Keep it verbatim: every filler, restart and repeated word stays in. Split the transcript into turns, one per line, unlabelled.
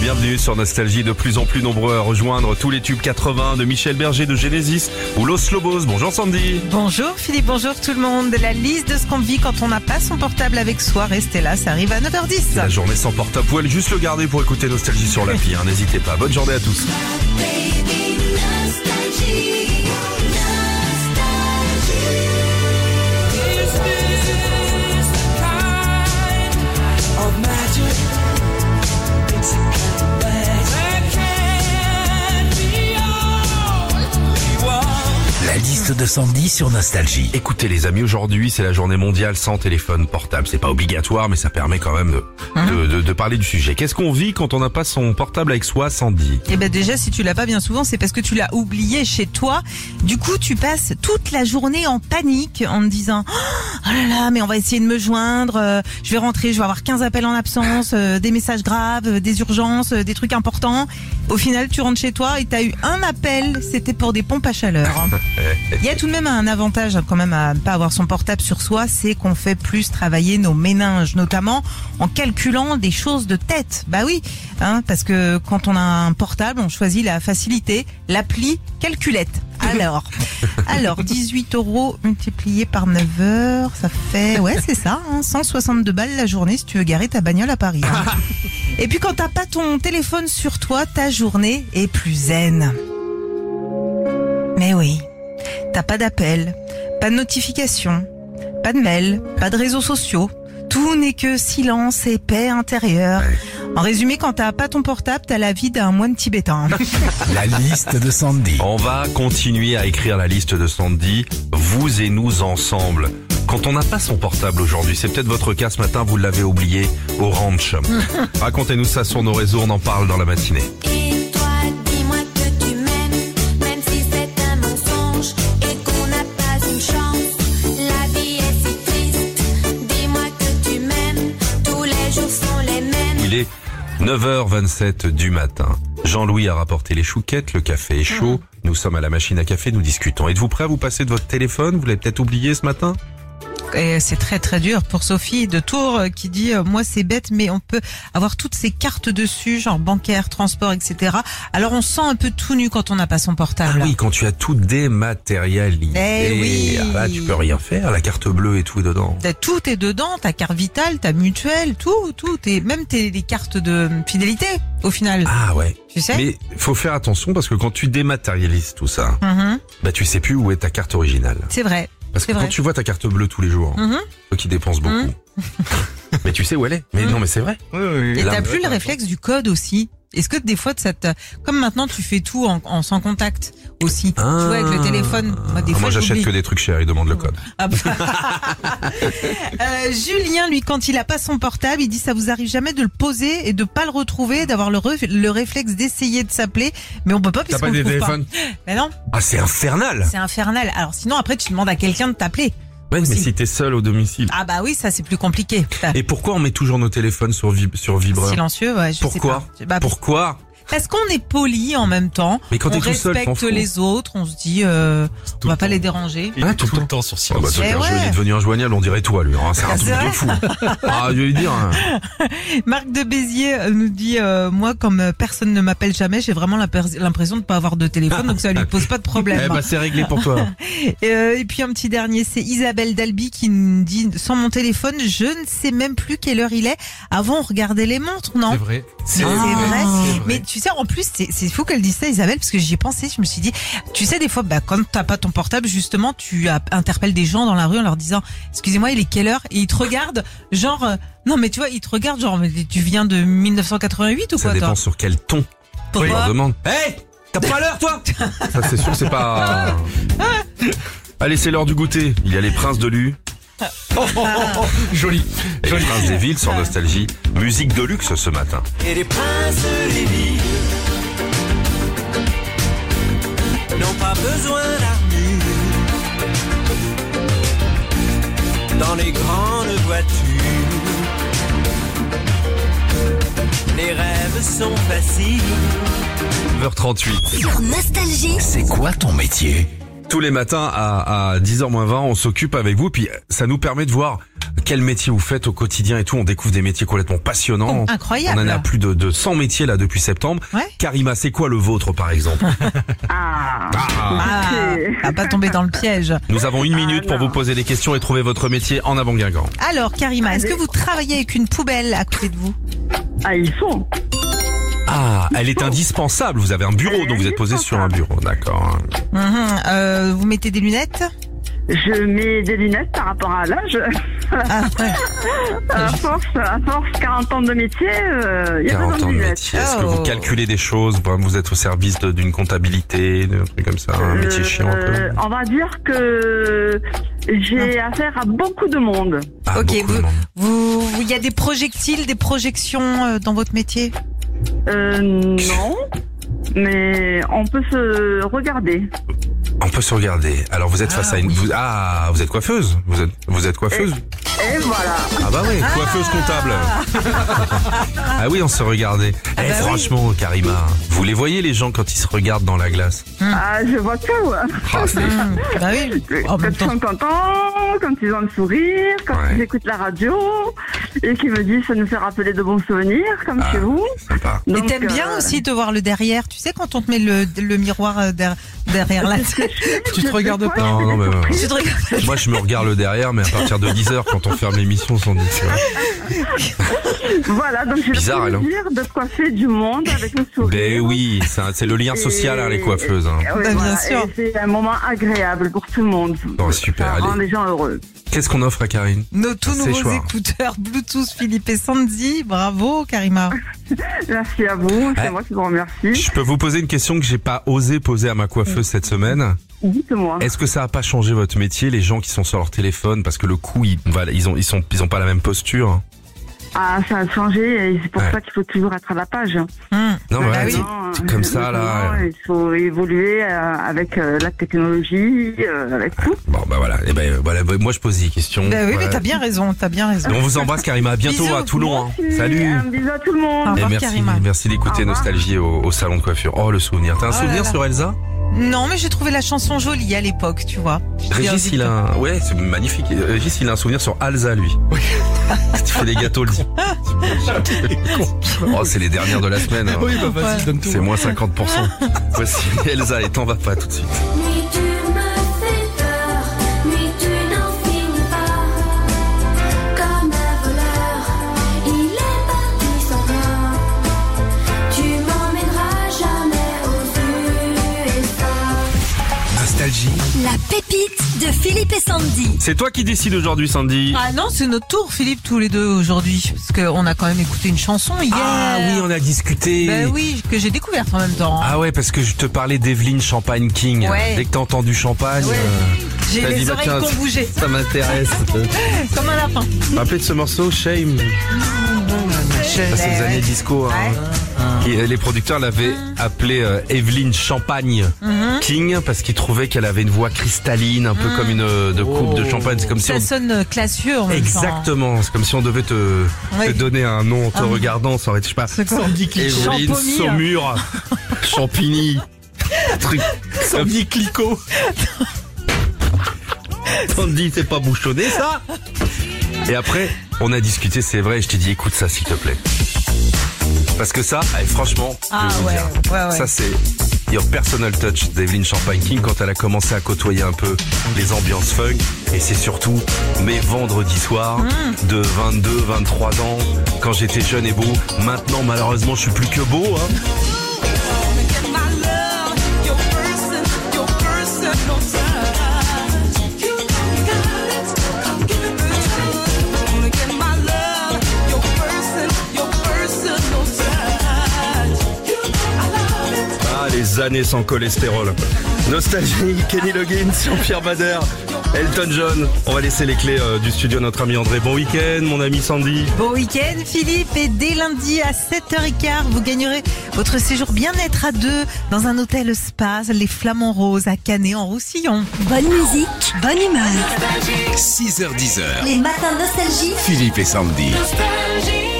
bienvenue sur Nostalgie, de plus en plus nombreux à rejoindre tous les tubes quatre-vingts de Michel Berger de Genesis ou Los Lobos. Bonjour Sandy.
Bonjour Philippe, bonjour tout le monde. La liste de ce qu'on vit quand on n'a pas son portable avec soi, restez là, ça arrive à neuf heures dix.
La journée sans portable, vous pouvez juste le garder pour écouter Nostalgie sur l'appli, hein, n'hésitez pas. Bonne journée à tous.
La liste de Sandy sur Nostalgie.
Écoutez les amis, aujourd'hui c'est la journée mondiale sans téléphone portable. C'est pas obligatoire mais ça permet quand même de, mmh. de, de, de parler du sujet. Qu'est-ce qu'on vit quand on n'a pas son portable avec soi, Sandy?
Eh ben déjà, si tu l'as pas bien souvent, c'est parce que tu l'as oublié chez toi. Du coup, tu passes toute la journée en panique en te disant « Oh là là, mais on va essayer de me joindre, euh, je vais rentrer, je vais avoir quinze appels en absence, euh, des messages graves, euh, des urgences, euh, des trucs importants. » Au final, tu rentres chez toi et t'as eu un appel, c'était pour des pompes à chaleur. Il y a tout de même un avantage quand même à ne pas avoir son portable sur soi, c'est qu'on fait plus travailler nos méninges, notamment en calculant des choses de tête. Bah oui, hein, parce que quand on a un portable, on choisit la facilité, l'appli calculette. Alors, alors dix-huit euros multiplié par neuf heures, ça fait, ouais c'est ça, hein, cent soixante-deux balles la journée si tu veux garer ta bagnole à Paris. Hein. Et puis quand t'as pas ton téléphone sur toi, ta journée est plus zen. Mais oui. T'as pas d'appel, pas de notification, pas de mail, pas de réseaux sociaux. Tout n'est que silence et paix intérieure. En résumé, quand t'as pas ton portable, t'as la vie d'un moine tibétain.
La liste de Sandy.
On va continuer à écrire la liste de Sandy, vous et nous ensemble. Quand on n'a pas son portable aujourd'hui, c'est peut-être votre cas ce matin, vous l'avez oublié au ranch. Racontez-nous ça sur nos réseaux, on en parle dans la matinée. neuf heures vingt-sept du matin. Jean-Louis a rapporté les chouquettes, le café est chaud. Nous sommes à la machine à café, nous discutons. Êtes-vous prêt à vous passer de votre téléphone? Vous l'avez peut-être oublié ce matin?
Et c'est très très dur pour Sophie de Tours qui dit euh, moi c'est bête mais on peut avoir toutes ces cartes dessus, genre bancaire, transport, et cetera. Alors on se sent un peu tout nu quand on n'a pas son portable.
Ah oui, quand tu as tout dématérialisé,
eh oui.
Ah là tu peux rien faire, la carte bleue et tout est dedans.
Tout est dedans, ta carte vitale, ta mutuelle, tout, tout, et même tes les cartes de fidélité au final.
Ah ouais.
Tu sais.
Mais faut faire attention parce que quand tu dématérialises tout ça,
mm-hmm.
bah tu sais plus où est ta carte originale.
C'est vrai.
Parce que
c'est
quand
vrai.
tu vois ta carte bleue tous les jours,
mmh.
toi qui dépenses beaucoup, mmh. mais tu sais où elle est. Mais mmh. non, mais c'est vrai.
Oui, oui, oui. Et t'as plus le réflexe du code aussi. Est-ce que des fois, ça te... comme maintenant tu fais tout en, en sans contact aussi, ah. tu vois avec le téléphone. Moi, des
ah,
fois,
moi j'achète
j'oublie.
que des trucs chers, il demande le code.
Ah bah. euh, Julien, lui, quand il a pas son portable, il dit ça vous arrive jamais de le poser et de pas le retrouver, d'avoir le, re... le réflexe d'essayer de s'appeler, mais on peut pas puisqu'on le trouve pas. Mais non.
Ah c'est infernal.
C'est infernal. Alors sinon après tu demandes à quelqu'un de t'appeler.
Ouais, mais si t'es seul au domicile.
Ah bah oui, ça c'est plus compliqué.
Et pourquoi on met toujours nos téléphones sur, vib- sur vibreur?
Silencieux, ouais, je
pourquoi
sais pas. Bah,
pourquoi
Parce qu'on est poli en même temps.
Mais quand
on
t'es tout seul,
respecte les autres, on se dit, euh, on va pas les déranger.
Il est tout, tout le temps sur silence.
Ah bah,
eh
ouais.
ouais.
Il est devenu injoignable, on dirait toi, lui. Hein. C'est un truc de fou. Ah, je vais lui dire. Hein.
Marc de Béziers nous dit, euh, moi, comme personne ne m'appelle jamais, j'ai vraiment l'impression de pas avoir de téléphone, donc ça lui pose pas de problème.
Eh bah, c'est réglé pour toi.
et, euh, et puis un petit dernier, c'est Isabelle Dalby qui nous dit, sans mon téléphone, je ne sais même plus quelle heure il est. Avant, on regardait les montres, non?
C'est vrai.
C'est,
ah,
vrai.
c'est vrai.
Mais tu sais, en plus, c'est, c'est fou qu'elle dise ça, Isabelle, parce que j'y ai pensé. Je me suis dit, tu sais, des fois, bah, quand t'as pas ton portable, justement, tu interpelles des gens dans la rue en leur disant, excusez-moi, il est quelle heure? Et ils te regardent, genre, euh, non, mais tu vois, ils te regardent, genre, mais tu viens de mille neuf cent quatre-vingt-huit ou
ça
quoi?
Ça dépend
toi
sur quel ton.
Pourquoi?
On leur demande. Hey, t'as pas l'heure, toi? Ça, c'est sûr, c'est pas. Allez, c'est l'heure du goûter. Il y a les princes de Lu.
Oh, oh, oh, oh, joli, joli.
Les princes des villes sur Nostalgie. Musique de luxe ce matin.
Et les princes des villes n'ont pas besoin d'armure. Dans les grandes voitures, les rêves sont faciles.
neuf heures trente-huit.
Sur Nostalgie.
C'est quoi ton métier?
Tous les matins à, à dix heures moins vingt, on s'occupe avec vous, puis ça nous permet de voir quel métier vous faites au quotidien et tout. On découvre des métiers complètement passionnants.
Oh, incroyable.
On en a plus de, de cent métiers là depuis septembre.
Ouais.
Karima, c'est quoi le vôtre par exemple?
Ah,
Ah.
Ah, à pas tomber dans le piège.
Nous avons une minute
Ah,
pour
non.
vous poser des questions et trouver votre métier en avant Guingamp.
Alors, Karima, est-ce que vous travaillez avec une poubelle à côté de vous?
ah, il faut.
Ah, elle est indispensable. Vous avez un bureau,
Elle est
donc vous êtes posé sur un bureau, d'accord.
Mhm. Euh, vous mettez des lunettes?
Je mets des lunettes par rapport à l'âge.
Ah, ouais.
À force, à force, quarante ans de métier, euh, il y a
quarante
besoin
ans
de
de
lunettes.
métier. Est-ce que
Oh.
vous calculez des choses? Vous êtes au service de- d'une comptabilité, d'un truc comme ça, un métier chiant un peu?
Euh, on va dire que j'ai affaire à beaucoup de monde.
Ah,
Ok,
beaucoup de
vous,
monde.
vous, il y a des projectiles, des projections euh, dans votre métier?
Euh, non, mais on peut se regarder.
On peut se regarder. Alors vous êtes face à une... Vous, ah, vous êtes coiffeuse? Vous êtes, vous êtes coiffeuse?
Et voilà.
Ah bah oui, coiffeuse comptable. Ah oui, on se regardait. Eh,
bah oui.
franchement, Karima, vous les voyez les gens quand ils se regardent dans la glace?
Ah, je vois tout.
Ah, c'est-
Hum, Bah oui. En
Quand
même
ils
temps.
sont contents, quand ils ont le sourire, quand
Ouais.
ils écoutent la radio et qu'ils me disent ça nous fait rappeler de bons souvenirs, comme
Ah.
chez vous.
Sympa.
Et
Donc,
t'aimes bien
euh,
aussi de voir le derrière. Tu sais, quand on te met le, le miroir euh, der- derrière la tête, tu te regardes pas.
Non, non, mais euh,
Tu te regardes.
moi je me regarde le derrière, mais à partir de dix heures quand on ferme l'émission, sans doute. tu vois.
Voilà, donc j'ai
Bizarre,
le
elle, hein.
plaisir de coiffer du monde avec le sourire.
Ben oui, c'est un- c'est le lien social, hein, les coiffeuses. Hein.
Et- ouais,
Bah, bien
voilà,
sûr.
et c'est un moment agréable pour tout le monde.
Oh, super,
Ça rend
allez.
les gens heureux.
Qu'est-ce qu'on offre à Karine?
Nos tout
C'est
nouveaux
choix.
écouteurs Bluetooth Philippe et Sandy. Bravo, Karima.
Merci à vous, c'est
Ouais.
moi qui vous remercie.
Je peux vous poser une question que j'ai pas osé poser à ma coiffeuse cette semaine.
Dites-moi.
Est-ce que ça a pas changé votre métier, les gens qui sont sur leur téléphone, parce que le coup, ils, voilà, ils ont, ils sont, ils ont pas la même posture.
Ah, ça a changé et c'est pour
Ouais.
ça qu'il faut toujours être à la page.
Hum.
Non,
Bah
ouais,
oui.
c'est- c'est comme ça là.
Maintenant, il faut évoluer euh, avec euh, la technologie, euh, avec tout.
Bon bah voilà. Et ben voilà, bah, moi je pose des questions.
Bah oui, mais
Voilà.
t'as bien raison, t'as bien raison.
On vous embrasse Karima. À bientôt
Bisous.
à Toulon. Hein.
Merci,
Salut.
Un bisou à tout le monde.
Au
Et
revoir,
merci,
Karima.
merci d'écouter
Au revoir.
Nostalgie au, au salon de coiffure. Oh le souvenir. T'as un
Oh là
souvenir
là.
sur Elsa?
Non, mais j'ai trouvé la chanson jolie à l'époque, tu vois.
Régis, il a un... Ouais, c'est magnifique. Régis, il a un souvenir sur Alza, lui. Tu fais des gâteaux, le dit. Oh, c'est les dernières de la semaine. hein.
Oui, bah vas-y, donne tout.
C'est moins cinquante pour cent. Voici Elsa et t'en vas pas tout de suite.
Nuit tu me fais peur, nuit tu n'en finis pas. Comme un voleur, il est parti sans rien. Tu m'emmèneras jamais aux U S A.
Nostalgie.
La pépite de Philippe et Sandy.
C'est toi qui décides aujourd'hui, Sandy.
Ah non, c'est notre tour, Philippe, tous les deux aujourd'hui. Parce qu'on a quand même écouté une chanson hier.
Ah oui, on a discuté.
Ben oui, que j'ai découverte en même temps.
Ah ouais, parce que je te parlais d'Evelyne Champagne King.
Ouais.
Dès que t'as entendu Champagne,
Ouais.
euh,
J'ai
t'as
les
dit, bah,
oreilles
tiens,
qui ont bougé.
ça m'intéresse.
Comme un lapin.
Rappelez de ce morceau, Shame. Ça, c'est les années disco. Hein. Et, euh, les producteurs l'avaient appelée euh, Evelyne Champagne
Mhm.
King parce qu'ils trouvaient qu'elle avait une voix cristalline, un peu comme une euh, de coupe de champagne. C'est comme si
Ça
on...
sonne euh, classieux en même temps.
Exactement, c'est comme si on devait te,
Oui.
te donner un nom en te
Ah.
regardant, ça aurait été, je sais pas,
C'est quoi
Evelyne
Champomire.
Saumur, Champigny, truc, Sandy Clicquot. Sandy, c'est pas bouchonné ça? Et après, on a discuté, c'est vrai, je t'ai dit, écoute ça s'il te plaît. Parce que ça, allez, franchement, je
Ah
vais vous
ouais,
dire,
ouais, ouais.
ça c'est Your Personal Touch d'Evelyne Champagne King quand elle a commencé à côtoyer un peu les ambiances funk. Et c'est surtout mes vendredis soirs
Mm.
de vingt-deux, vingt-trois ans, quand j'étais jeune et beau. Maintenant, malheureusement, je suis plus que beau. Hein. Ah, les années sans cholestérol. Nostalgie, Kenny Loggins, Jean-Pierre Bader, Elton John. On va laisser les clés euh, du studio à notre ami André. Bon week-end, mon ami Sandy.
Bon week-end Philippe, et dès lundi à sept heures quinze, vous gagnerez votre séjour bien-être à deux dans un hôtel spa, les Flamands Roses à Canet en Roussillon.
Bonne musique, bonne humeur.
six heures dix heures.
Les matins nostalgie.
Philippe et Sandy.
Nostalgie.